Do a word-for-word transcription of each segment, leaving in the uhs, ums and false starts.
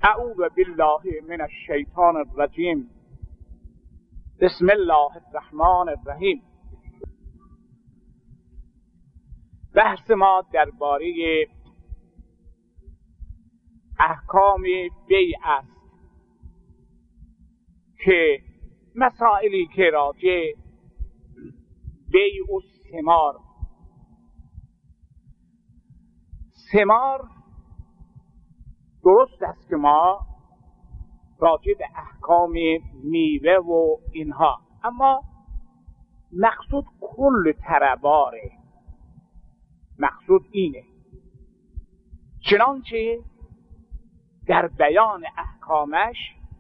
اعوذ بالله من الشیطان الرجیم. بسم الله الرحمن الرحیم. بحث ما درباره احکام بیع است که مسائلی که راجع بیع و ثمار ثمار درست است که ما راجع به احکام میوه و اینها، اما مقصود کل ترباره، مقصود اینه چنانچه در بیان احکامش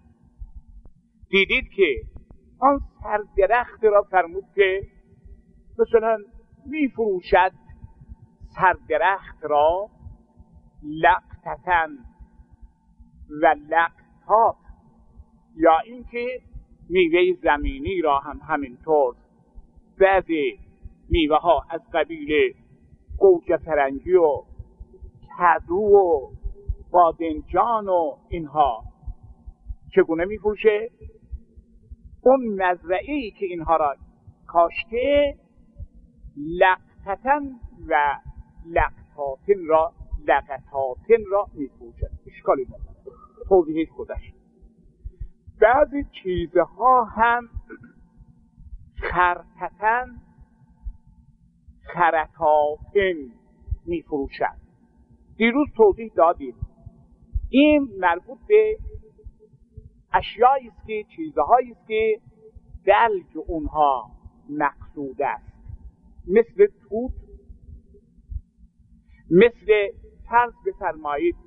دیدید که آن سردرخت را فرمود که مثلا می فروشد سردرخت را لقطتن و لقطات، یا اینکه میوه زمینی را هم همینطور. بعضی میوه ها از قبیل گوجه فرنگی و کدو و بادنجان و اینها چگونه میفروشه؟ اون مزرعه‌ای که اینها را کاشته لقطتن و لقطاتن را لقطاتن را میفروشد. اشکالی نداره، توضیحش گذشت. بعضی چیزها هم خرطتن خرطاتن میفروشد. دیروز توضیح دادیم این مربوط به اشیایی است که چیزهایی است که دلج اونها مقصود است، مثل توت، مثل فرض بفرمایید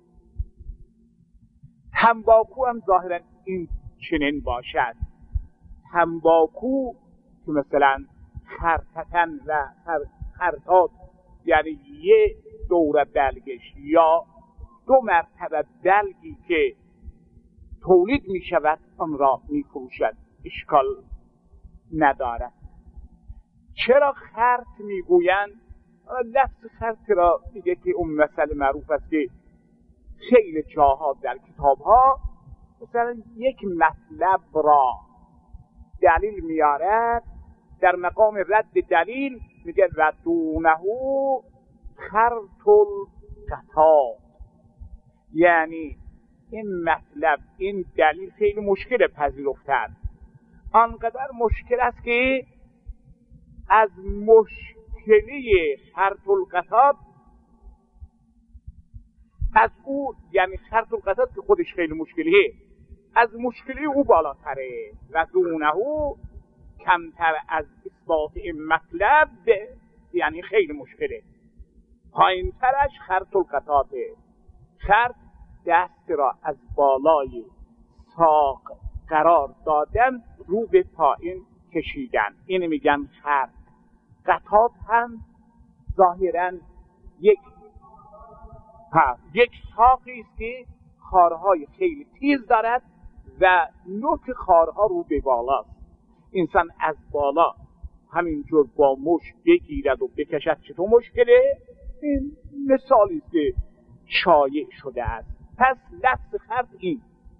تنباکو هم ظاهرا این چنین باشد. تنباکو که مثلا خرطتن و خرطات یعنی یه دوره دلگش یا دو مرتبه دلگی که تولید می شود آن را می فروشد، اشکال ندارد. چرا خرط می گویند؟ لفظ خرط را دیگه که اون مسئله معروف است که خیلی جاها در کتاب ها مثلا یک مطلب را دلیل میارد، در مقام رد دلیل میگه ردونه خرط القطاع، یعنی این مطلب این دلیل خیلی مشکل پذیرفتن، آنقدر مشکل است که از مشکلی خرط القطاع از او، یعنی خرط القطاع که خودش خیلی مشکلیه، از مشکلی او بالاتره و دونه کمتر از اثبات این مطلب، یعنی خیلی مشکله. پایین ترش خرط القطاعه، خرط دست را از بالای ساق قرار دادن رو به پایین کشیدن، اینو میگن خرط. قطاع هم ظاهرا یک ها یک ساقی است که خارهای خیلی تیز دارد و نوک خارها رو به بالاست. انسان از بالا همینجور با مشت بگیرد و بکشد چطور مشکله؟ این مثالی است که شایع شده است. پس لفظ خرط این.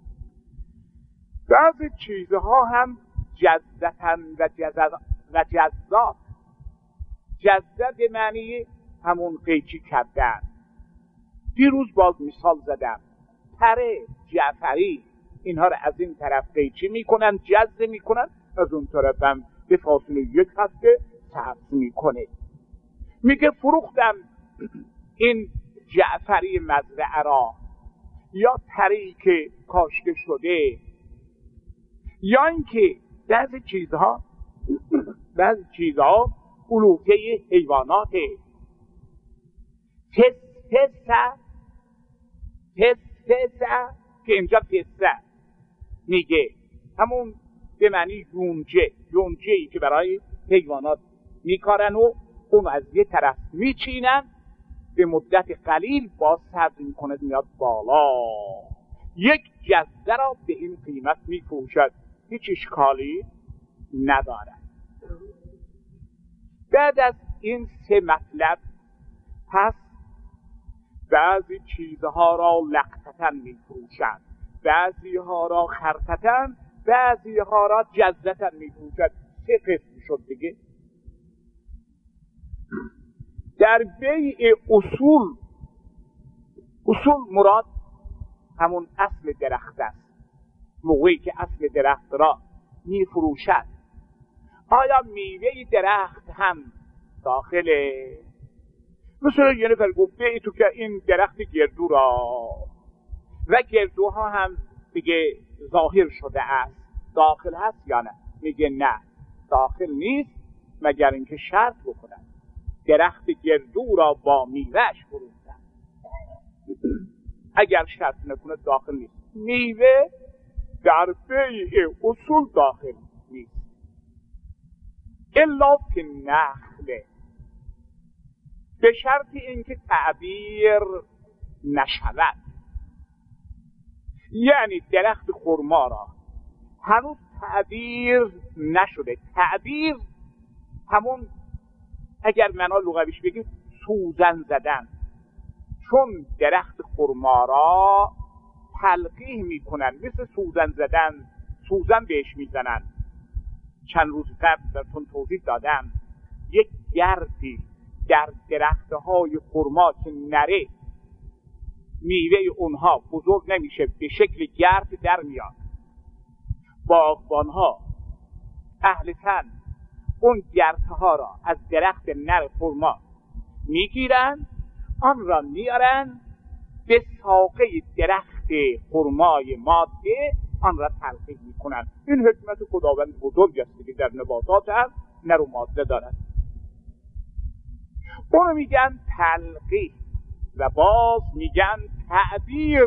بعضی چیزها هم جزتن و جزا و جزات. جزه به معنی همون قیچی کردن. دیروز باز مثال زدم، تره جعفری اینها را از این طرف قیچی میکنن، جزه میکنن، از اون طرف هم به فاصله یک هفته سبز میکنه. میگه فروختم این جعفری مزرعه را، یا تری که کاشته شده، یا اینکه بعضی چیزها بعضی چیزها علوفه حیواناته. پس پسه پس پسه که اینجا پسه میگه همون به معنی یونجه، یونجه ای که برای حیوانات میکارن و اون از یه طرف میچینن، به مدت قلیل باز سبز میکنه میاد بالا. یک جزده را به این قیمت میفروشد، هیچ اشکالی ندارد. بعد از این سه مطلب پس بعضی چیزها را لقطتن می فروشند، بعضی ها را خرطتن، بعضی ها را جزتن می فروشند. سه قسم شد دیگه. در بیع اصول، اصول مراد همون اصل درخت است. موقعی که اصل درخت را می فروشد، آیا میوه درخت هم داخله؟ مثلا یه نفر گفته ای تو که این درخت گردو را و گردوها هم دیگه ظاهر شده است، داخل هست یا نه؟ میگه نه، داخل نیست مگر اینکه شرط بکنن درخت گردو را با میوهش فروختن. اگر شرط نکنه داخل نیست. میوه در بیع اصول داخل نیست الا فی النخل، به شرط اینکه تعبیر نشود. یعنی درخت خرما را هنوز تعبیر نشده. تعبیر همون اگر معنا لغویش بگیم سوزن زدن، چون درخت خرما را تلقیح میکنن، مثل سوزن زدن، سوزن بهش میزنن. چند روز قبل براتون توضیح دادم یک گردی در درختهای خرما که نره میوه اونها بزرگ نمیشه، به شکل گرد در میاد. باغبانها اهل تن اون گردها را از درخت نر خرما میگیرن، آن را میارن به ساقه درخت خرمای ماده، آن را تلقیح میکنن. این حکمت خداوند بزرگ است که در نباتات هم نر و ماده دارد. اونو میگن تلقیح و باز میگن تعبیر.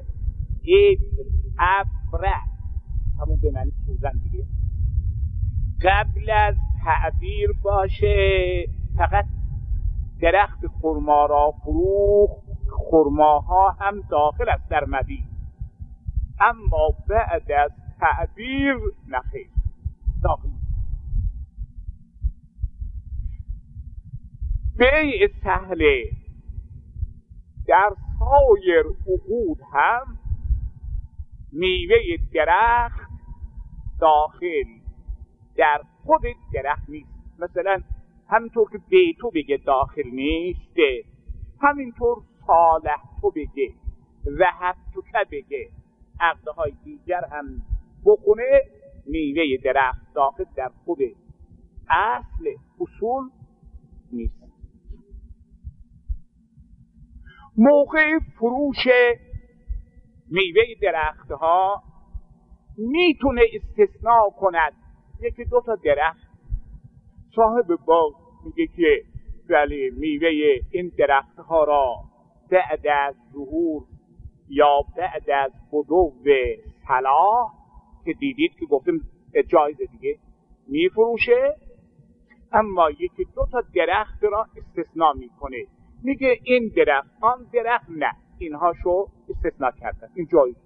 ابره همون به معنی سوزن دیگه. قبل از تعبیر باشه فقط درخت خرما را فروخت، خرماها هم داخل است در مبیع، اما بعد از تعبیر نخیر داخل. بیع سهله در سایر عقود هم میوه درخت داخل در خود درخت نیست. مثلا همینطور که بیتو بگه داخل نیسته، همینطور صالح تو بگه، وهب تو که بگه، عقدهای دیگر هم بخونه، میوه درخت داخل در خود اصل اصول نیست. موقع فروش میوه درخت ها میتونه استثناء کند. یکی دو تا درخت صاحب باغ میگه که ولی میوه این درخت ها را بعد از ظهور یا بعد از بدو صلاح که دیدید که گفتم جایزه دیگه میفروشه، اما یکی دو تا درخت را استثناء میکنه، میگه این درخت آن درخت نه، اینهاشو استثناء کردن، این جایز.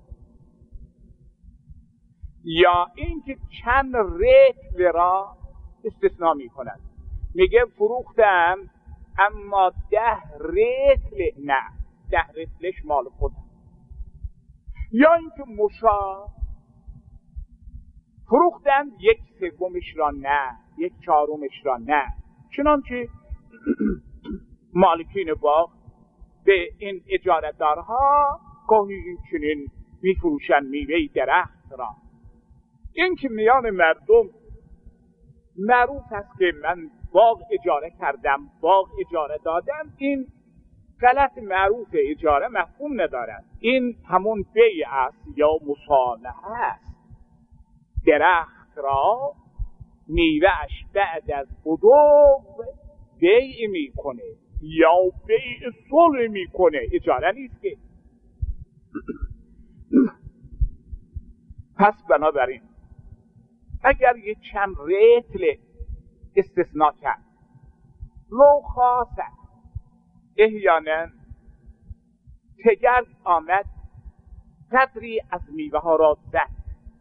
یا اینکه چند رتل را استثناء میکنن، میگه فروختم اما ده رتل نه، ده رتلش مال خودم. یا اینکه مشا فروختم یک سومش را نه، یک چهارمش را نه، چنانچه مالکین باغ به این اجاره‌دارها گاهی این چنین میفروشن میوه درخت را. این که میان مردم معروف است که من باغ اجاره کردم، باغ اجاره دادم، این غلط. معروف اجاره مفهوم ندارد. این همون بیع است یا مصالحه است. درخت را میوهش بعد از بدو بیع میکنه یا بیع صلح میکنه، اجاره نیست که. پس بنابراین اگر یه چند رتل استثناء کرد، لو خاصه احیانا تگرد آمد قدری از میوه ها را زد،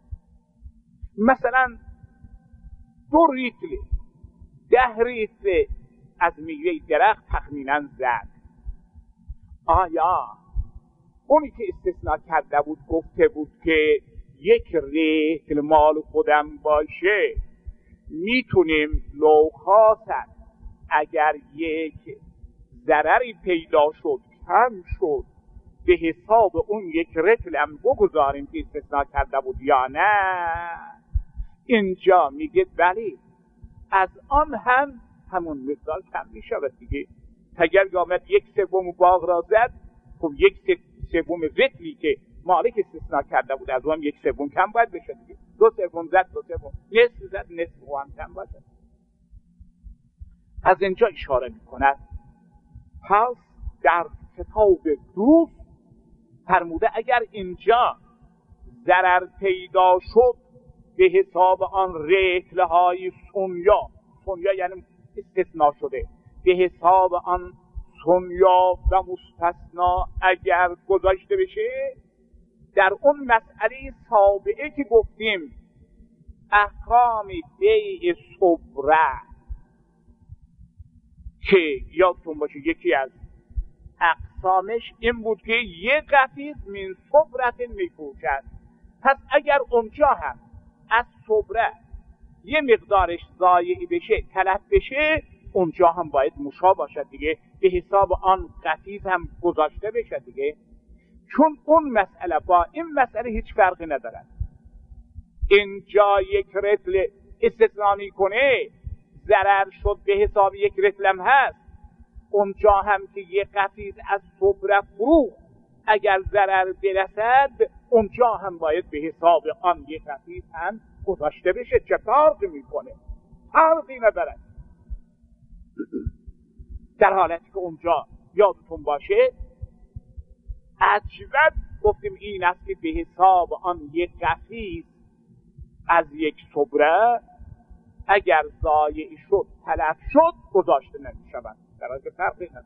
مثلا دو ریتل ده ریتل از میوه درخت تخمینا زد، آیا اونی که استثناء کرده بود گفته بود که یک ریتل مال خودم باشه میتونیم لو خواست اگر یک ضرری پیدا شد کم شد به حساب اون یک رتلم بگذاریم که استثناء کرده بود یا نه؟ اینجا میگه بله از آن هم همون مقدار کم میشود دیگه. اگر آمد یک سوم باغ را زد، خب یک سوم رتلی که مالک استثناء کرده بود از اون یک سوم کم باید بشه دیگه. دو سوم زد دو سوم، نصف زد نصف و هم کم باشه. از اینجا اشاره میکند پس در کتاب دوست فرموده اگر اینجا ضرر پیدا شد به حساب آن رتلهای سنیا، سنیا یعنی استثناء شده، به حساب آن سنیا و مستثنا اگر گذاشته بشه در اون مسئله سابقه که گفتیم احکام بیع صبره که یادتون باشه یکی از اقسامش این بود که یک قفیز من صبرت میفروشد. پس اگر اونجا هم از صبره یه مقدارش ضایع بشه تلف بشه اونجا هم باید مشا باشد دیگه، به حساب آن قفیز هم گذاشته بشه دیگه، چون اون مسئله با این مسئله هیچ فرقی ندارد. اینجا یک رتل استثناء میکنه ضرر شد به حساب یک رتلم هست، اونجا هم که یک قفیز از صبره فروخت اگر ضرر برسد اونجا هم باید به حساب آن یک قفیز هم گذاشته بشه. چه فرقی میکنه؟ فرقی ندارد. در حالتی که اونجا یادتون باشه اجود گفتیم این است که به حساب آن یک قفیز از یک صبره اگر ضایع شد تلف شد گذاشته نمیشود، در حالی که فرقی ندارد.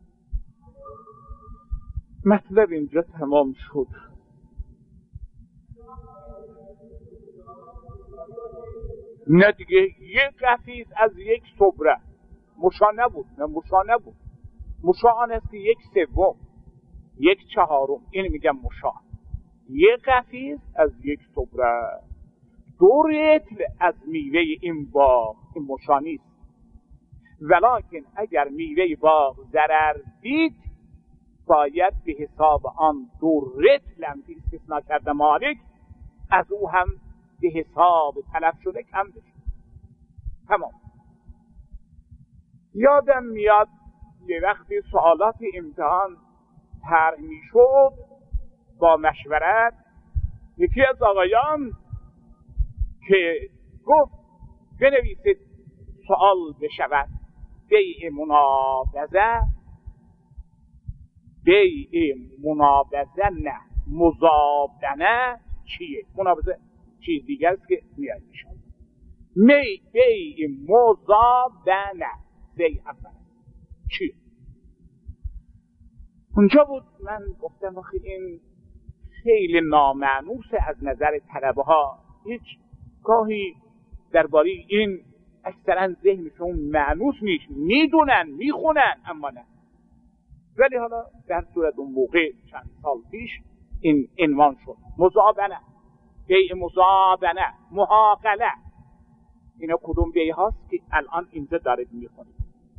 مطلب اینجا تمام شد. نه دیگه یک قفیز از یک صبره مشا نبود، نه مشا نبود. مشا آن است که یک سوم یک چهارم، این میگم مشا. یک قفیز از یک صبره دو رتل از میوه این باغ، این مشا نیست. ولیکن اگر میوه باغ ضرر دید باید به حساب آن دو رتل هم که استثناء کرده مالک از او هم به حساب تلف شده کم بشه. تمام. یادم میاد یه وقتی سوالات امتحان طرح میشد با مشورت یکی از آقایان که گفت بنویسید سوال بشود بیع منابضه، بیع منابضه نه مزابنه چیه؟ منابضه چیز دیگر است که میاد میشود. می بیع مزابنه بیع اول چیه؟ اونجا بود من گفتم آخه این خیلی نامعنوسه از نظر طلبه ها، هیچ گاهی درباره این اکثرا ذهنشون معنوس نیست، میدونن میخونن اما نه. ولی حالا در صورت اون موقع چند سال پیش این عنوان شد مزابنه، بیع مزابنه، محاقله. اینا کدوم بیع هاست که الان اینجا دارید میخونید؟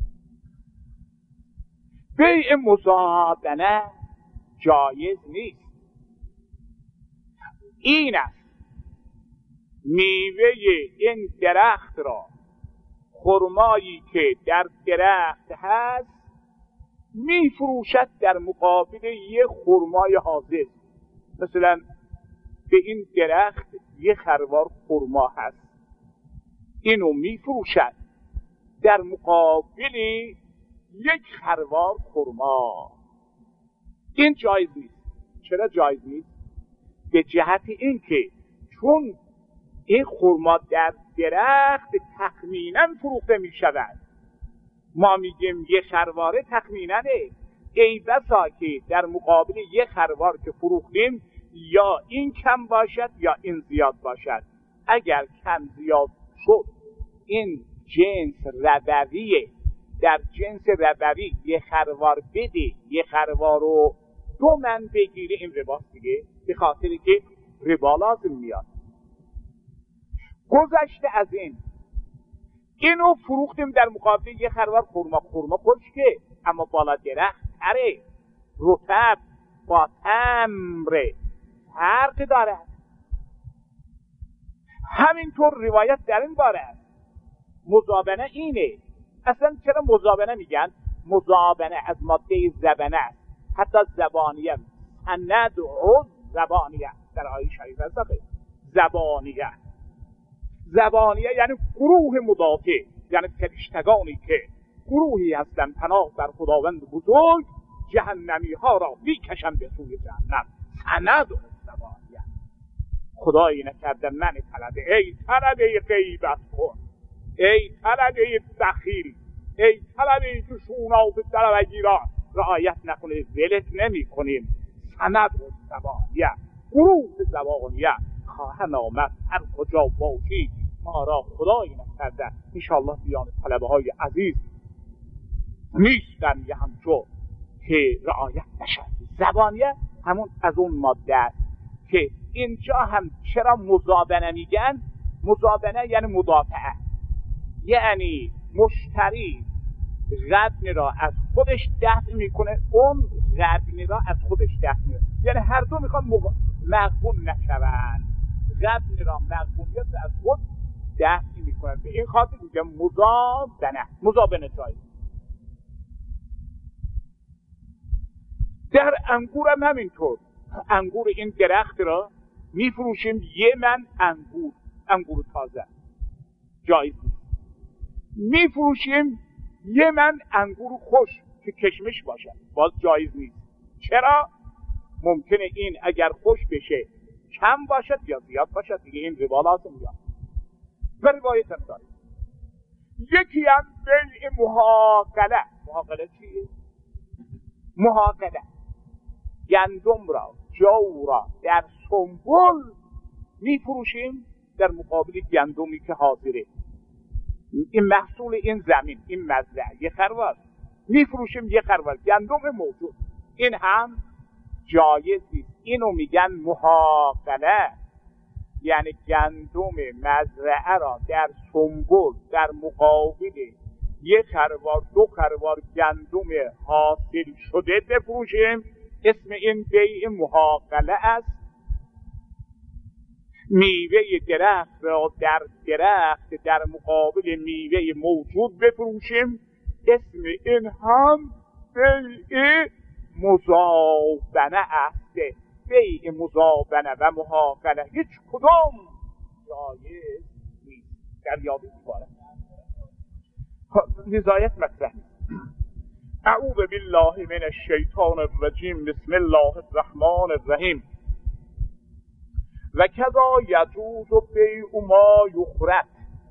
بیع مزابنه جایز نیست. این است میوه این درخت را، خرمایی که در درخت هست میفروشد در مقابل یه خرمای حاضر. مثلا به این درخت یه خروار خرما هست، اینو میفروشد در مقابل یک خروار خرما. این جایز نیست. چرا جایز نیست؟ به جهت این که چون این خرما در درخت تخمینا فروخته می شود، ما میگیم یه خرواره تخمینا، ای بسا که در مقابل یه خروار که فروختیم یا این کم باشد یا این زیاد باشد. اگر کم زیاد شد این جنس ربویه در جنس ربوی یه خروار بده یه خروار رو دو من بگیره، این رباست دیگه، به خاطری که ربا لازم میاد. گذشته از این اینو فروختیم در مقابل یه خروار خورما. خورما خشکه اما بالا درخت تره، رطب با تمره فرق داره. همینطور روایت در این باره است. مزابنه اینه. اصلا چرا مزابنه میگن؟ مزابنه از ماده زبنه است. حتی زبانیه سند و زبانیه در آیه شریف است. زبانیه زبانیه یعنی گروه مدافع، یعنی فرشتگانی که گروهی هستند پناه بر خداوند بزرگ، جهنمی ها را میکشند به سوی جهنم. سند و زبانیه. خدایی نکرده من طلبه، ای طلبه غیبت کن، ای طلبه بخیل، ای طلبه که شونات طلبگیران رعایت نکنه ولت نمی کنیم. سند و زبانیه، گروه زبانیه خواهن آمد هر کجا باشی ما را خدایی نکرده. انشاءالله بیان طلبه های عزیز نیستن یه همچو که رعایت نشد. زبانیه همون از اون ماده است که اینجا هم چرا مزابنه میگن؟ مزابنه یعنی مدافعه، یعنی مشتری غبن را از خودش دفع میکنه، اون غبن را از خودش دفع میکنه، یعنی هر دو میخوان مغبون نشوند. غبن را مغبونیت از خود دفع میکنن. به این خاطر میگم مزابنه. مزابنه جایی در انگور هم همینطور. انگور این درخت را میفروشیم یه من انگور، انگور تازه جایز نیست. میفروشیم یه من انگور خوش که کشمش باشه، باز جایز نیست. چرا؟ ممکنه این اگر خوش بشه کم باشد یا زیاد باشد، دیگه این ربا لازم میاد. و روایت هم داریم. یکی هم بیع محاقله. محاقله چیه؟ محاقله گندم را، جو را در سنبل میفروشیم در مقابل گندمی که حاضره. این محصول این زمین، این مزرعه، یه خروار میفروشیم، یه خروار گندم موجود. این هم جایز نیست. اینو میگن محاقله، یعنی گندم مزرعه را در سنبل در مقابل یه خروار دو خروار گندم حاصل شده بفروشیم. اسم این بیع محاقله است. میوه درخت را در درخت در مقابل میوه موجود بفروشیم. اسم این هم بیع مزابنه است. بیع مزابنه و محاقله هیچ کدام جایز نیست. در یابی باره نزایت مطرح. اعوذ بالله من الشیطان الرجیم. بسم الله الرحمن الرحیم. و کذا یجوز بیع ما یخرط.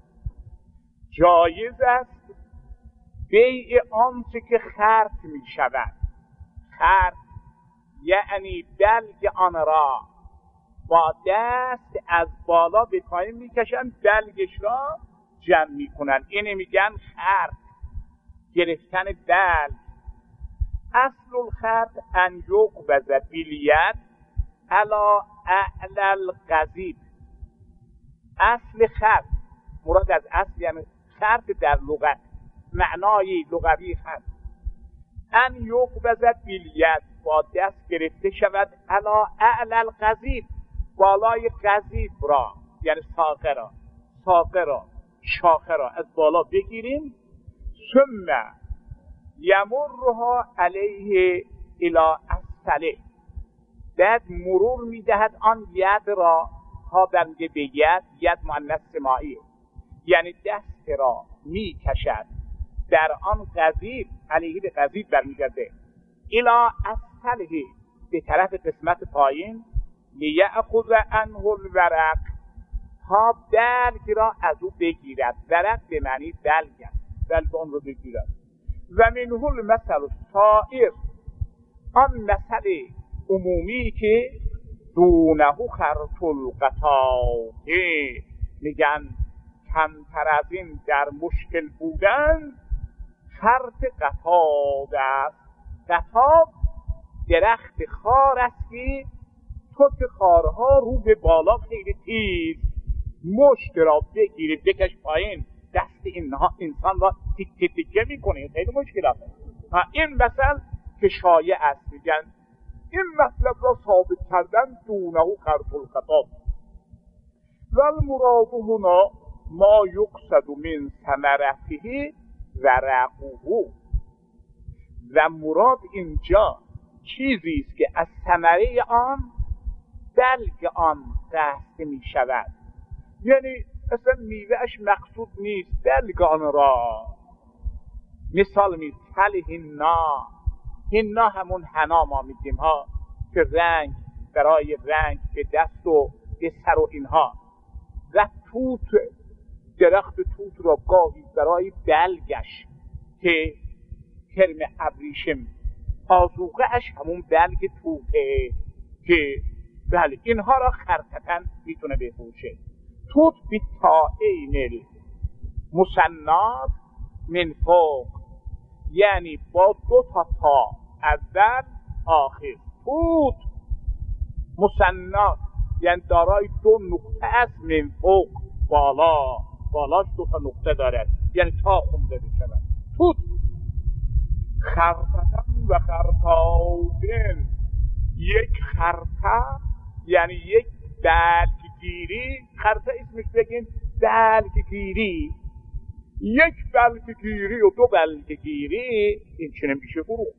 جایز است بیع آنچه که خرط می شود. خرط یعنی بلگ آن را با دست از بالا به پایین می کشن، بلگش را جمع می کنن. اینه میگن خرط، گرفتن بلگ. اصل الخرط ان یقبض بالید علی اعلی القضیب. اصل خرط، مراد از اصل یعنی خرط در لغت، معنای لغوی خرط ان یقبض بالید، با دست گرفته شود، علی اعلی القضیب، بالای قضیب را، یعنی ساقه را، ساقه را، شاخه را از بالا بگیریم. ثم یمرها علیه الی اسفله، بعد مرور میدهد آن ید را. ها برمیگه به ید، ید مؤنث سماعی، یعنی دست را میکشد در آن قضیب، علیه به قضیب برمیگرده، الی اسفله، به طرف قسمت پایین، لیأخذ عنه الورق، تا بلگ را از او بگیرد. ورق به معنی بلگ است، بلگ آن رو بگیرد. و منه المثل السائر، آن مثل عمومی که دونه خرط القطاع، میگن کمتر از این در مشکل بودن شرط قطاب است. قطاب درخت خار است که توت خارها رو به بالا خیلی تیز مشت را بگیره بکش پایین، دست اینها انسان را تیکه تیکه میکنه، خیلی مشکلاته. این مثل که شایع است، میگن این مطلب را ثابت کردن دونه و خرط الخطاب. و المراد هنا ما یقصد من ثمرته ورقه. و مراد اینجا چیزی است که از ثمره آن بلگ آن قصد می شود، یعنی اصلا میوهش مقصود نیست، بلگ آن را. مثال می تل هنا، هنا همون حنا ما میگیم ها، که رنگ برای رنگ به دست و به سر و اینها. و توت، درخت توت را گاهی برای بلگش که کرم ابریشم آذوقه اش همون بلگ توته، که بله اینها را خرطتن میتونه بفروشه. توت بی تائین المثنات من فوق، یعنی با دو تا تا اول آخر. توت مثنات یعنی دارای دو نقطه است، من فوق بالا، بالاش دو تا نقطه دارد، یعنی تا خونده بشود. توت خرطتن و خرطاوتن، یک خرطه یعنی یک بلگگیری، خرطه اسمش بگین بلگگیری، یک بلگگیری و دو بلگگیری، این چنه میشه فروخت.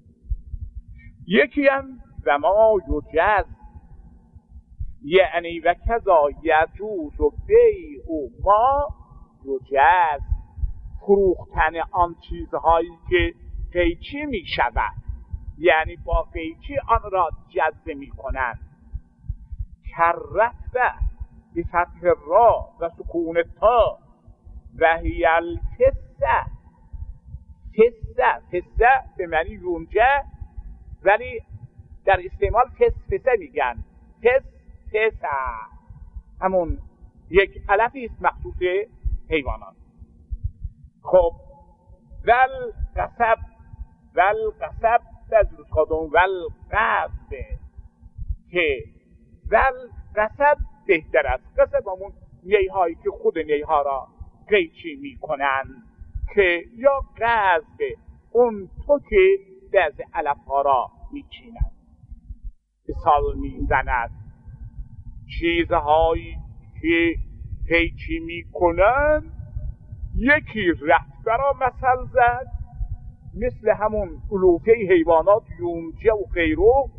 یکی هم و ما یجز، یعنی و کذا یجوز و بیع و ما یجز، فروختن آن چیزهایی که قیچی می شود، یعنی با قیچی آن را جذب می کنند. کررت به فتح را و سکون تا و هی الفسه. فسه، فسه به معنی یونجه، ولی در استعمال فس فسه میگن. فس فسه همون یک علفی است مخصوص حیوانات. خب ول قصب، ول قصب از روزخادم ول قصب، که ول قصب بهتر است. قصب همون نیهایی که خود نیها را قیچی می کنند، که یا قصب اون تو که بعض علف ها را می چیند. مثال می زند چیزهایی که قیچی می کنند، یکی رفته را مثل زد، مثل همون علوفه حیوانات یونجه و غیره.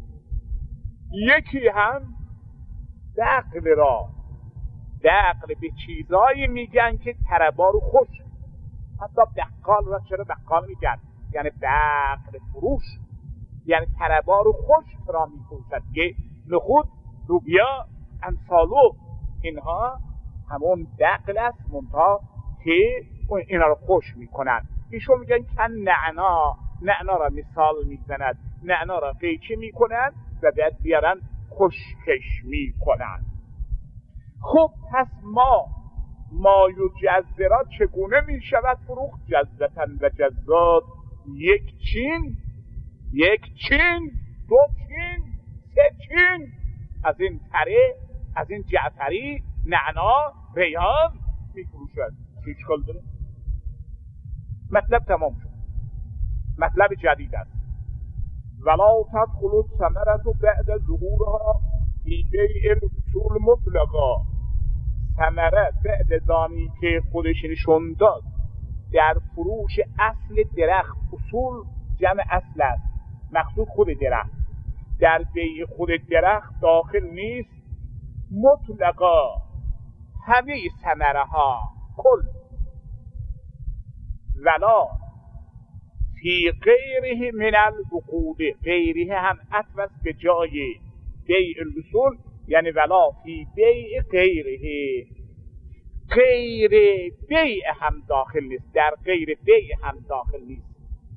یکی هم دقل را، دقل به چیزایی میگن که تربار خوش، حتی بقال را چرا بقال میگن؟ یعنی دقل فروش، یعنی تربار خوش را میفروشد، که نخود، لوبیا، انسالو، اینها همون دقل است، منتها که اینا رو خوش میکنن. ایشون میگن که نعنا، نعنا را مثال میزند، نعنا را قیچی میکنن و بعد بیارن خشکش میکنن. خب پس ما ما یجزرا چگونه میشود فروخت؟ جزتن و جزاد، یک چین، یک چین، دو چین، سه چین، از این تره، از این جعفری، نعنا، ریحان میفروشد. چه اشکال داره؟ مطلب تمام شد. مطلب جدید است. ولا تدخل الثمرة بعد ظهورها فی بیع الاصول مطلقا. ثمره بعد زانی که خودش نشون داد در فروش اصل درخت، اصول جمع اصل است، مقصود خود درخت، در بیع خود درخت داخل نیست. مطلقا همه ثمره ها کل. ولا فی غیره من العقود، غیره هم عطف است به جای بیع الاصول، یعنی ولا فی بیع غیره، غیر بیع هم داخل نیست، در غیر بیع هم داخل نیست.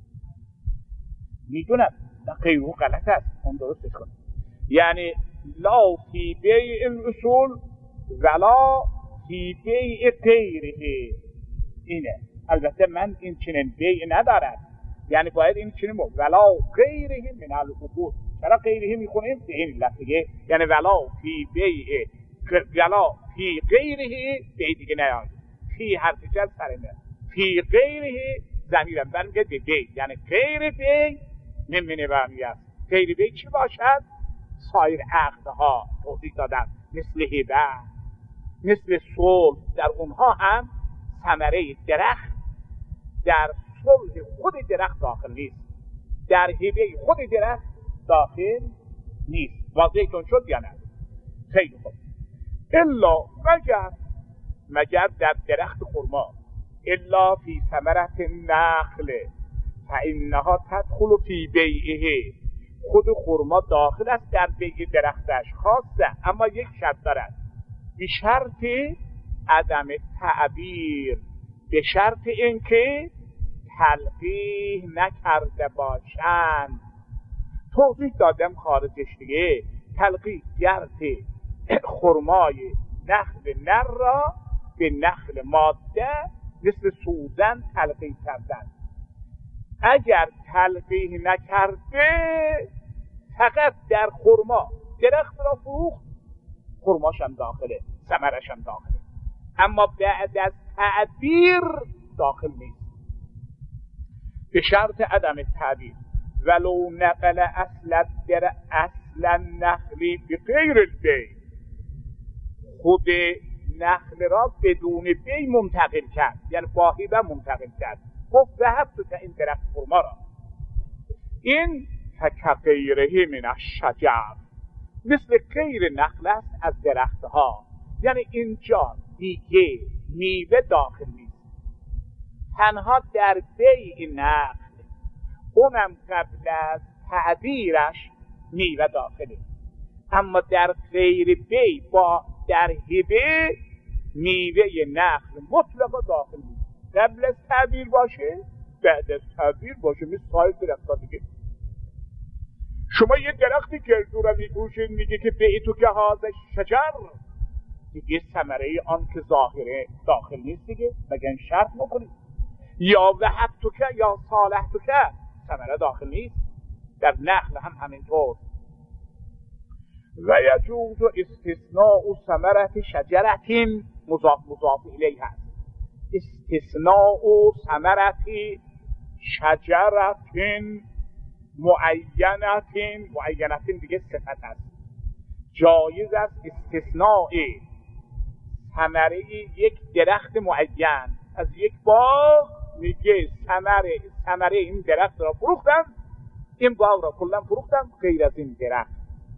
میدونم غیره غلط است، اون درستش کن. یعنی لا فی بیع الاصول ولا فی بیع غیره، اینه البته من این چنین بیع ندارد، یعنی باید این چنین بود ولا غیره من العقود. چرا غیره میخونیم؟ به این لفظه، یعنی ولا فی بیع ولا فی غیره بیع دیگه نیاد، فی حرف جر سرنه، فی غیره ضمیرم برمیگرد به بیع، یعنی غیر بیع نمینه برمیگرد. غیر بیع چی باشد؟ سایر عقدها توضیح دادن، مثل هبه، مثل صلح، در اونها هم ثمره درخت در صلح خود درخت داخل نیست، در هبه خود درخت داخل نیست. واضحتون شد یا نه؟ خیلی خوب. الا مگر مگر در درخت خرما، الا فی ثمرت النخل فانها تدخل فی بیعه، خود خرما داخل است در بیع درختش خاصه، اما یک شرط دارد، به شرط عدم تعبیر، به شرط اینکه تلقیح نکرده باشند. توضیح دادم خارجش دیگه. تلقیح گرد خرمای نخل نر را به نخل ماده مثل سوزن تلقیح کردن. اگر تلقیح نکرده فقط در خرما درخت را فروخت، خرماش هم داخله، ثمرش هم داخله، اما بعد از تعبیر داخل نیست، به شرط عدم تعبیر. ولو نقل اصل در اصل نخلی به غیر البیع، خود نخل را بدون بیع منتقل کرد، یعنی با هبه منتقل کرد، گفت ذهبت که این درخت خرما را، این فکغیره من الشجر، مثل غیر نخل است از درختها، یعنی اینجا دیگه میوه داخل نیست، تنها در بیع نخل، اونم قبل از تعبیرش میوه داخله، اما در غیر بیع با در هبه میوه نخل مطلقا داخل نیست، قبل از تعبیر باشه بعد از تعبیر باشه، مثل سایر درخت‌ها دیگه. شما یه درختی گردو را می‌فروشید میگه که بیعتو که هذا شجر، دیگه ثمره آن که ظاهره داخل نیست دیگه، مگه این شرط بکنید. یا وهبتو که یا صالحتو که ثمره داخل نیست، در نخل هم همینطور. و یجوز استثناء ثمرت شجرت مضاف مضاف الیه هست، استثناء ثمرت شجرت معینت، معینت دیگه صفت است، جایز است استثناء ثمره یک درخت معین از یک باغ، میگه ثمره ثمره این درخت را فروختم، این باغ را کلا فروختم غیر از این درخت.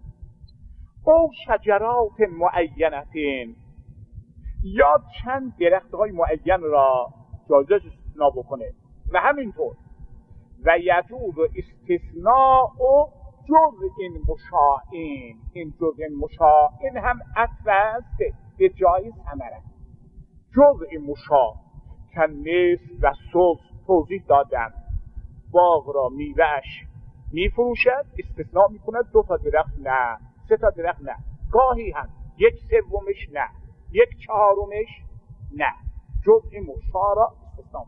او شجرات معینتین، یا چند درخت های معین را جایزش استثناء بکنه. و همینطور و یجوز استثناء جز این مشاعین، این جز این مشاعین هم عطف است به جای ثمره، جز این مشاع که نصف و ثلث توضیح دادم، باغ را میوهش میفروشد، استثناء میکند دو تا درخت نه، سه تا درخت نه، گاهی هم یک سومش نه، یک چهارمش نه، جزء مشاع را استثناء.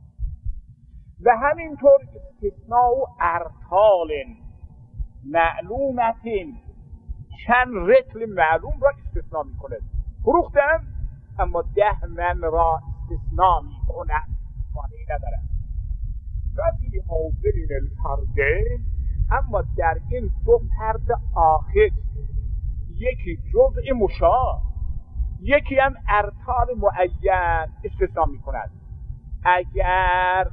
و همینطور استثناء ارطال معلومتین، چند رطل معلوم را استثناء میکند، فروختن اما ده من را استثناء میکند، معنی ندارد. و فی حاضرین الفرده، اما در این دو فرد آخر، یکی جزء مشاع یکی هم ارطال معین استثناء میکند. اگر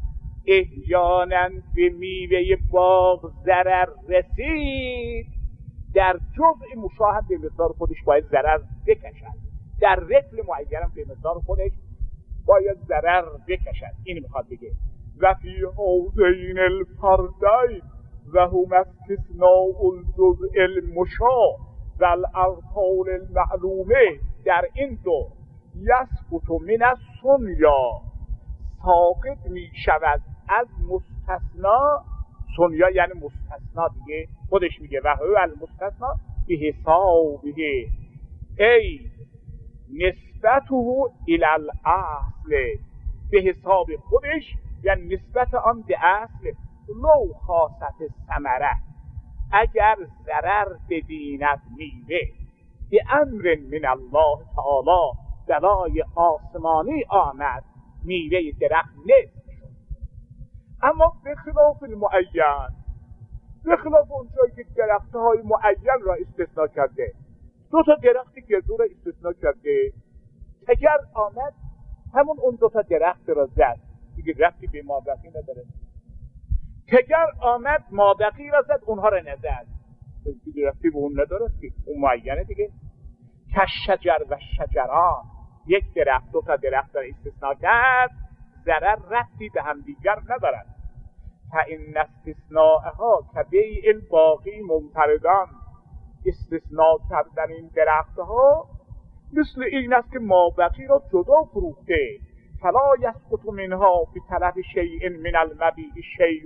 احیانا به میوه باغ ضرر رسید، در جزء مشاع هم به مقدار خودش باید ضرر بکشد، در رطل معین هم به مقدار خودش باید ضرر بکشد. این میخواد بگه و فی حوزین الفردین و هم استثناء الجزء المشاع و الارطال المعلومه، در این دو یسقط من السنیا، ساقط می شود از مستثنا. سنیا یعنی مستثنا دیگه، خودش میگه و هو المستثنا به حسابه ای نسبته الی الاصل، به حساب خودش، یعنی نسبت آن به اصل. لو خاصت ثمره، اگر ضرر ببیند میوه، به امر من الله تعالی، بلای آسمانی آمد، میوه درخت نصف شد. اما به خلاف المعین، به خلاف اون جایی که درختهای معین را استثناء کرده، دو تا درختی گردو را استثناء کرده، اگر آمد همون اون دو تا درخت را زد، دیگه رفتی به مابقی نداره. تگر آمد مابقی را زد، اونها را نزد، دیگه رفتی به اون نداره، اون معینه دیگه. کشجر و شجران، یک درخت دو تا درخت را استثناء کرد، ضرر رفتی به هم دیگر ندارد. فإن استثناءها کبیع الباقی ممتردان، استثناء کردن این درختها مثل این است که مابقی را جدا فروخته. فلا یسقط منها بطلب شیء من المبیع شیء،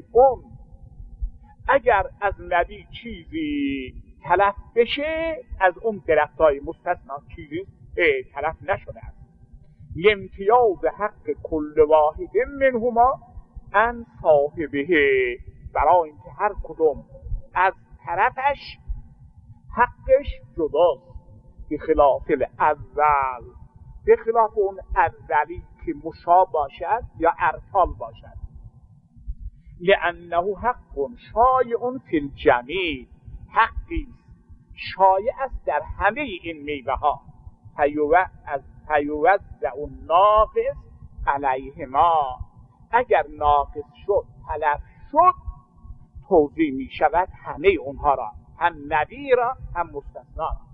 اگر از مبیع چیزی تلف بشه، از اون درختای مستثنا چیزی تلف نشده است. لامتیاز حق کل واحد منهما عن صاحبه، برای اینکه هر کدوم از طرفش حقش جداست. بخلاف الاول، بخلاف اون اولی که مشابه باشد یا ارتال باشد. لانه حق شایع فی الجمیع، حقی شایع است در همه این میوه ها. فیوزع الناقص علیهما، اگر ناقص شد تلف شد، توزیع می شود همه اونها را، هم نبی را هم مستثنا را.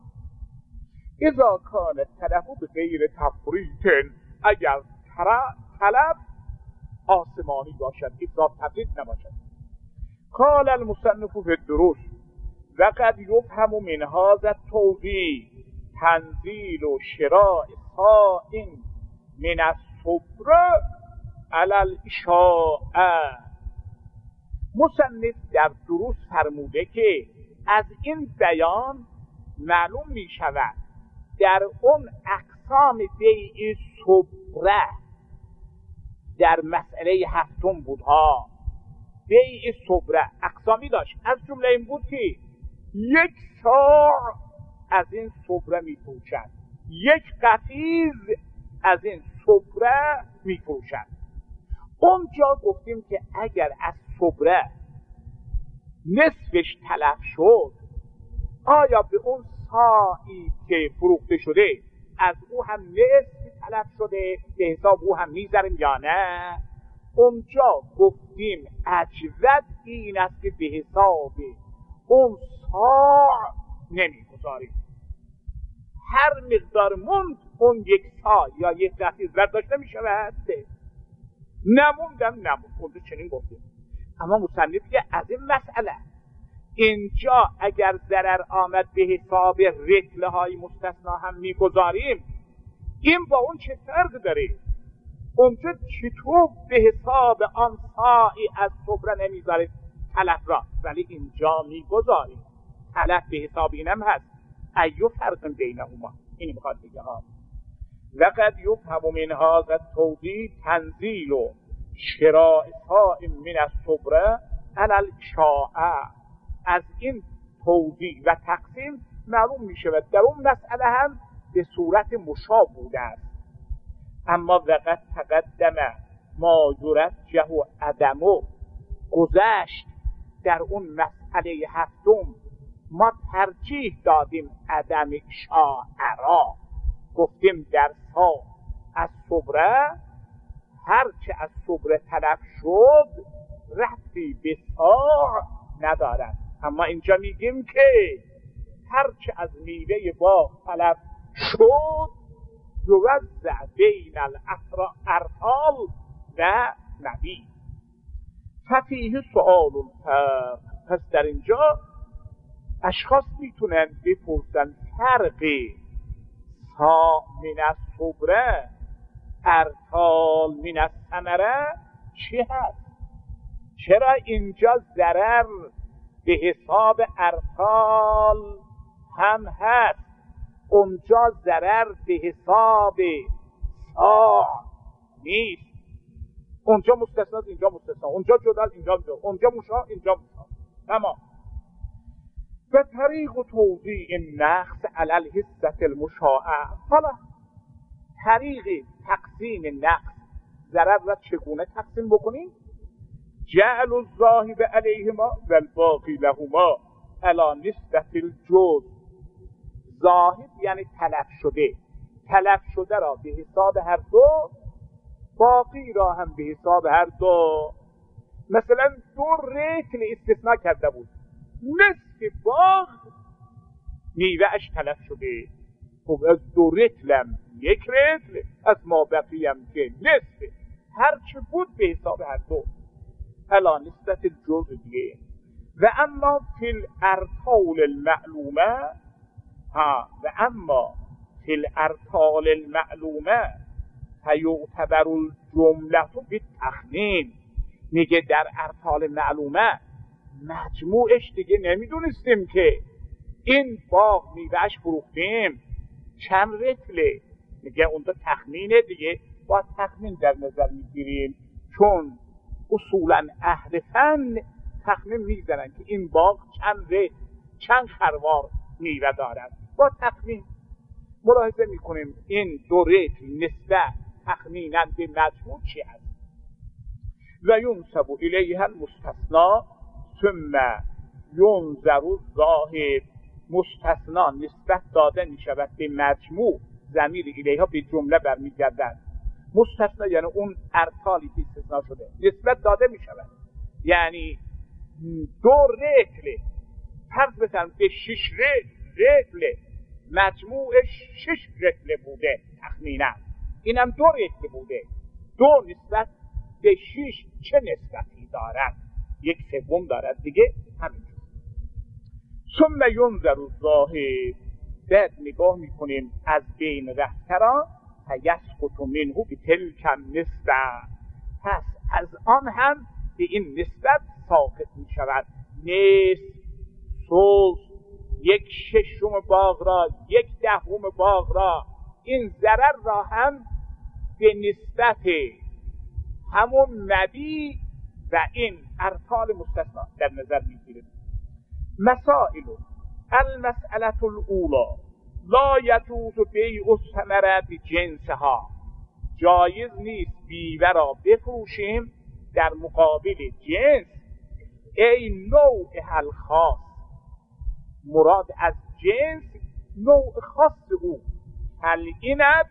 اذا کان التلف بغیر تفریط، اگر تلف آسمانی باشد، اذا تفریط نباشد. قال المصنف فی الدروس وقد یفهم من هذا التوزیع تنزیل و شراء صاع من الصبر علی الاشاعه. مصنف در دروس فرموده که از این بیان معلوم می شود در اون اقسام بیع صبره، در مسئله هفتم بودها، بیع صبره اقسامی داشت. از جمله این بود که یک صاع از این صبره می فروشد، یک قفیز از این صبره می فروشد. اونجا گفتیم که اگر از صبره نصفش تلف شد، آیا به اون صاعی که فروخته شده از او هم نصف تلف شده به حساب او هم میذاریم یا نه؟ اونجا گفتیم اجود این است که به حساب اون صاع نمیگذاریم. هر مقدار موند اون یک صاع یا یک قفیز برداشت نمیشود، نموندم نموند، اونجا چنین گفتیم. اما مصنف که از این مسئله اینجا اگر ضرر آمد به حساب رتله های مستثنا هم میگذاریم، این با اون چه فرق داره؟ اونجا چطور به حساب آن صاعی از صبره نمیذاریم تلف را، ولی اینجا میگذاریم. تلف به حساب اینم هست. ایو فرق بینهما، اینی میخواد بگه ها. وقد یفهم من هذا التوزیع تنزیل و شراء صاع من الصبره علی الاشاعه. از این توزیع و تقسیم معلوم می شود در اون مسئله هم به صورت مشابه بوده است. اما وقت تقدم ما یرجح عدمه، گذشت در اون مسئله هفتم ما ترجیح دادیم عدم اشاعه را. گفتیم در صاع از صبره هرچه از صبره تلف شد رفتی به صاع ندارد. اما اینجا میگیم که هرچه از میوه باغ تلف شد یوزع بین الارطال و نبی. ففیه سؤال الفرق، پس در اینجا اشخاص میتونن بپرسن فرق صاع من الصبره ارطال من الثمره چی هست؟ چرا اینجا ضرر به حساب ارطال هم هست، اونجا ضرر به حساب صاع نیست؟ اونجا مستثنا، اینجا مستثنا، اونجا جدا، اینجا جدا، اونجا مشاع، اینجا مشاع. تمام. و طریق توزیع النقص علی الحصة المشاعة. حالا طریق تقسیم نقص ضرر را چگونه تقسیم بکنیم؟ جعل الذاهب علیهما و الباقی لهما علی نسبة الجزء. ذاهب یعنی تلف شده، تلف شده را به حساب هر دو، باقی را هم به حساب هر دو. مثلا دو رطل استثناء کرده بود، نصف باغ میوهش تلف شده، خب از دو رطلم یک رطل، از ما بقیم که نصف، هرچی بود به حساب هر دو علا نسبت الجزء دیگه. و اما فی الارطال المعلومه، ها و اما فی الارطال المعلومه فیعتبر الجمله بالتخمین. میگه در ارطال معلومه مجموعش دیگه نمیدونستیم که این باغ میوهش فروختیم چند رطله، میگه اون تو تخمینه دیگه، با تخمین در نظر میگیریم، چون اصولا اهل فن تخمین میزنن که این باغ چند رطل، چند خروار میوه دارد، با تخمین ملاحظه میکنیم این دو رطل نسبت تخمینا به مجموع چی هست. و ینسب الیها المستثنا ثم ینظر الذاهب. مستثنا نسبت داده می شود به مجموع، ضمیر الیها به جمله برمیگردد. مستثنا یعنی اون ارطالی که استثنا شده نسبت داده می شود، یعنی دو رطل فرض بزن به شش رطل، مجموعش شش رطل بوده تخمینا، اینم دو رطل بوده، دو نسبت به شش چه نسبتی دارد؟ یک سوم دارد دیگه، همین. ثم ینظر الذاهب. بعد نگاه میکنیم از بین رفته را فیسقط منه بتلک النسبه. پس از آن هم به این نسبت ساقط میشود. نصف، ثلث، یک ششم باغ را، یک دهم باغ را، این ضرر را هم به نسبت همون مبیع و این ارطال مستثنا در نظر میگیریم. مسائل. المسئله الاولى لا یجوز بیع الثمره بجنسها. جایز نیست بیوه را بفروشیم در مقابل جنس. ای نوع الخاص، مراد از جنس نوع خاص او، العنب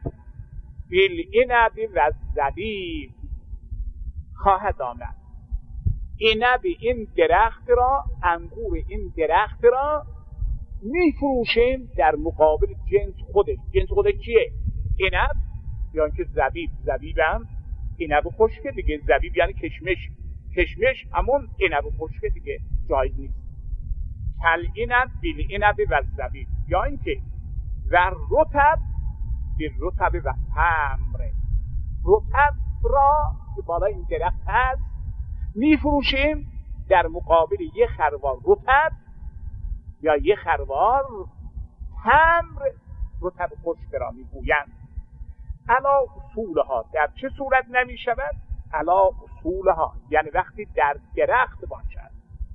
بالعنب و الزبیب خواهد آمد. عنب این درخت را، انگور این درخت را میفروشیم در مقابل جنس خودش. جنس خودش چیه؟ عنب یا اینکه زبیب. زبیب هم عنب خشک دیگه، زبیب یعنی کشمش، کشمش همون عنب خشک دیگه، جایز نیست. کل عنب بالعنب و الزبیب، یا اینکه و رطب بالرطب و تمر. رطب را که بالا این درخت هست میفروشیم در مقابل یه خروار رطب یا یه خروار تمر. رطب خشک را میگویند. علا اصولها، در چه صورت نمی شود؟ علا اصولها یعنی وقتی در درخت باشد.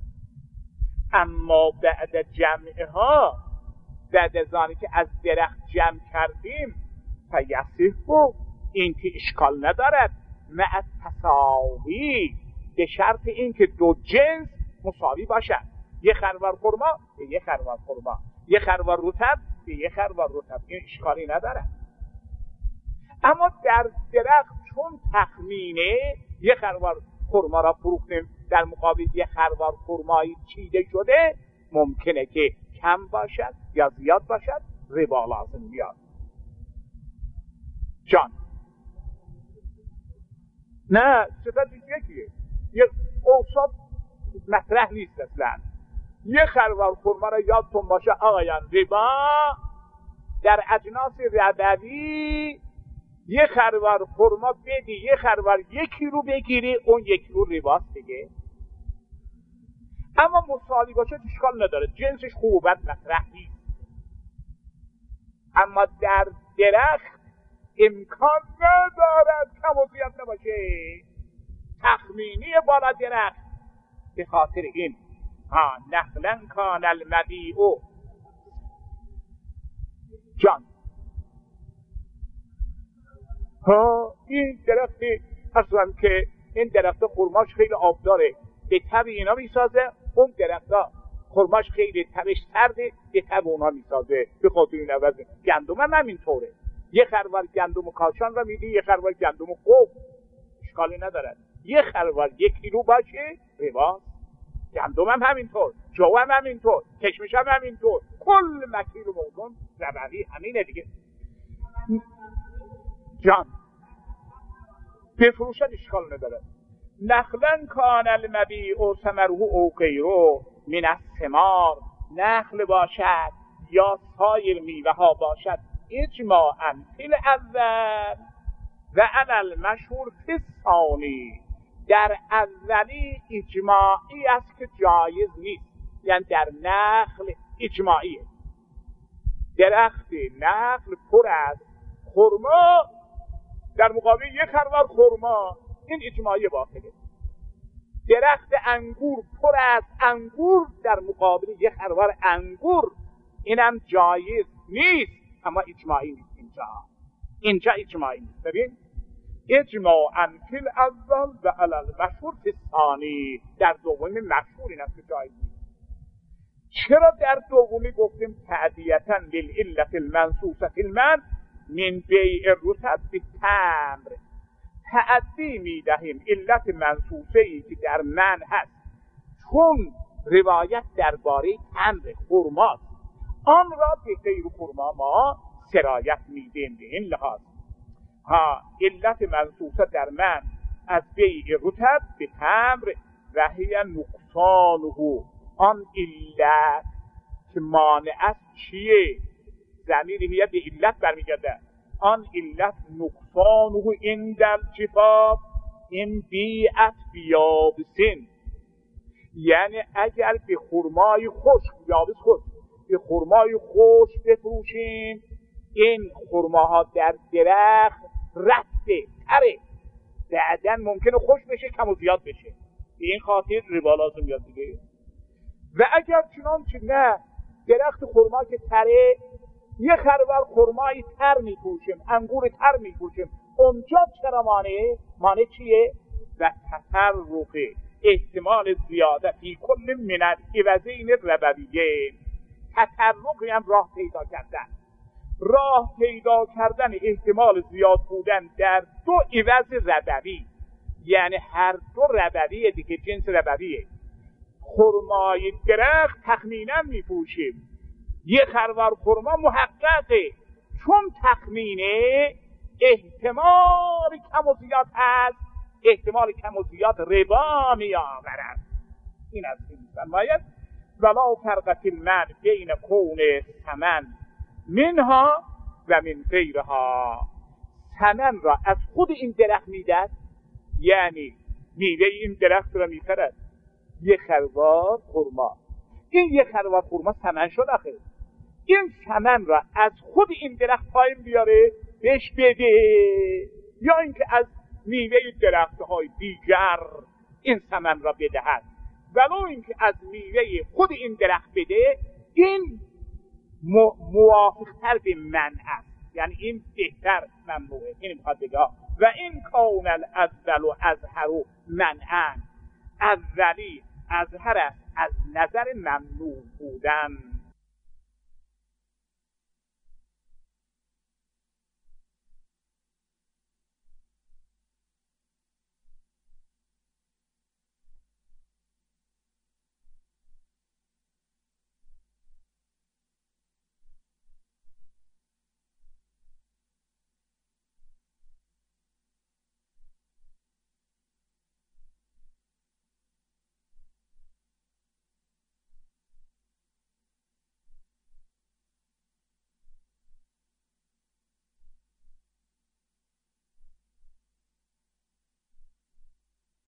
اما بعد جمعها، بعد از آنی که از درخت جمع کردیم، فیصح، این که اشکال ندارد، مع تساوی، به شرط این که دو جنس مساوی باشد. یه خروار خرما به یه خروار خرما، یه خروار رطب به یه خروار رطب، این اشکالی ندارد. اما در درخت چون تخمینه، یه خروار خرما را فروختیم در مقابل یه خروار خرمایی چیده شده، ممکنه که کم باشد یا زیاد باشد، ربا لازم بیاد. جان نه صفت یکیه، یه اوصاف مطرح نیست اصلا. یه خروار خرما را یادتون باشه آقایان، ربا در اجناس ربوی یه خروار خرما بدی، یه خروار یکی رو بگیری، اون یکی رو رباست دیگه. اما مساوی باشه اشکال نداره، جنسش خوبت مطرح نیست. اما در درخت امکان ندارد کم و زیاد نباشه. تخمینی بالا درخت. به خاطر این ها نخلا کان المبیع جان ها این درختی اصلا که این درخت خرماش خیلی آب داره، به تب اینا میسازه. اون درختا خرماش خیلی تبش سرده، به تب اونا میسازه. به خاطر این عوض گندم هم همینطوره. یه خروار گندم کاشان رو میدی، یه خروار گندم قوم، اشکالی نداره. یه خروار یک کیلو باشه رواست. گندم هم همینطور، جو هم همینطور، کشمش هم همینطور. کل مکیل و موزون ربوی همینه دیگه. جان بفروشد اشکال نداره. نخلا کان المبیع و ثمره او غیره من الثمار، نخل باشد یا سایر میوه ها باشد اجماعاً فی الاول و علی المشهور فی الثانی. در اولی اجماعی است که جایز نیست، یعنی در نخل اجماعیه. درخت نخل پر از خرما در مقابل یک خروار خرما، این اجماعی باطله. درخت انگور پر از انگور در مقابل یک خروار انگور، اینم جایز نیست، اما اجماعی نیست. اینجا اینجا اجماعی نیست. ببین اجماعاً فی الاول و علی المشهور فی الثانی. در دومی مشهور این است که جایز نیست. چرا در دومی گفتیم تعدیتا للعلت المنصوصه فی المنع من بیع الرطب بالتمر؟ تعدی میدهیم علت منصوصه ای که در منع هست، چون روایت درباره تمر خرماست، آن را به غیر خرما ما سرایت میدیم. به این لحاظ ها علت منصوصه در منع از بیع رطب به تمر و هی نقصانه، آن علت که مانع است چیه؟ ضمیر هی به علت برمیگرده. آن علت نقصانه عند الجفاف این بیعت بیابسین، یعنی اگر به خرمای خشک، یابس خشک، به خرمای خشک بفروشیم، این خرماها در درخت رفته تره، بعدن ممکنه خشک بشه، کم و زیاد بشه. به این خاطر ربا لازم میاد دیگه. و اگر چنانچه نه، درخت خرما که تره، یه خروار خرمای تر میپوشیم، انگور تر میپوشیم، اونجا چرا مانعه؟ مانع چیه؟ و تفرق احتمال زیاده فی کل من العوضین ربویین. تفرقی هم راه پیدا کردن، راه پیدا کردن احتمال زیاد بودن در دو عوض ربوی، یعنی هر دو ربویه دیگه، جنس ربویه. خرمای درخت تخمینا میپوشیم، یه خروار خرما محققه، چون تخمینه احتمال کم و زیاد هست، احتمال کم و زیاد ربا می آورد. این از این فرماید ولا فرق فی المنع بین کون ثمن منها و من غیرها. ثمن را از خود این درخت میدهد، یعنی میوه این درخت را میخرد یه خروار خرما، این یه خروار خرما ثمن شد. آخه این ثمن را از خود این درخت پایین بیاره بهش بده، یا اینکه از میوه درخت‌های دیگر این ثمن را بدهد، ولو اینکه از میوه خود این درخت بده، این موافق‌تر به منع است، یعنی این بهتر ممنوعه. این میخواد بگه و این کون الاول و اظهر منعا، اولی اظهر است از نظر ممنوع بودن.